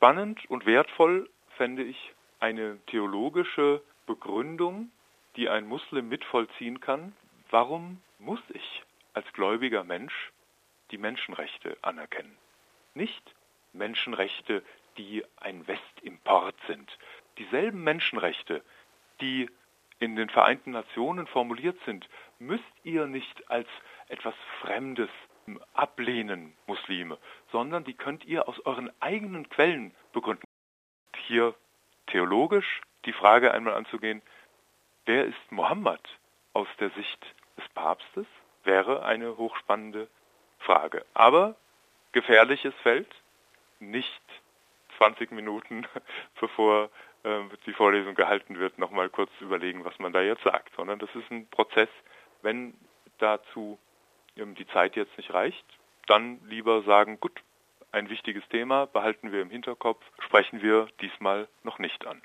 Spannend und wertvoll fände ich eine theologische Begründung, die ein Muslim mitvollziehen kann. Warum muss ich als gläubiger Mensch die Menschenrechte anerkennen? Nicht Menschenrechte, die ein Westimport sind. Dieselben Menschenrechte, die in den Vereinten Nationen formuliert sind, müsst ihr nicht als etwas Fremdes ablehnen, Muslime, sondern die könnt ihr aus euren eigenen Quellen begründen. Hier theologisch die Frage einmal anzugehen, wer ist Mohammed aus der Sicht des Papstes, wäre eine hochspannende Frage. Aber gefährliches Feld, nicht 20 Minuten bevor die Vorlesung gehalten wird, nochmal kurz überlegen, was man da jetzt sagt, sondern das ist ein Prozess. Wenn dazu die Zeit jetzt nicht reicht, dann lieber sagen, gut, ein wichtiges Thema behalten wir im Hinterkopf, sprechen wir diesmal noch nicht an.